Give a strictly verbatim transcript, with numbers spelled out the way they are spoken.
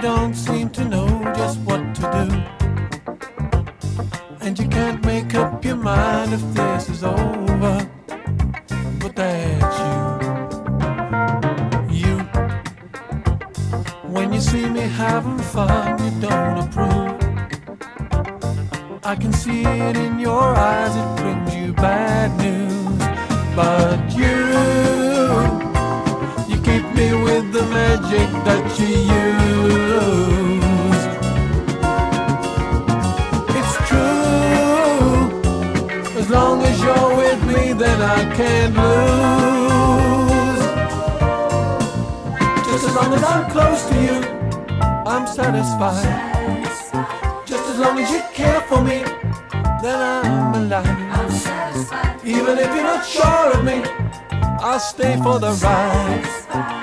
don't seem to know just what to do. And you can't make up your mind if this is over. But that's you. You. When you see me having fun, you don't approve. I can see it in your eyes, it brings you bad news. But you, you keep me with the magic that you use. It's true, as long as you're with me, then I can't lose. Just as long as I'm close to you, I'm satisfied. Just as long as you care for me, then I'm alive. Even if you're not sure of me, I'll stay for the ride.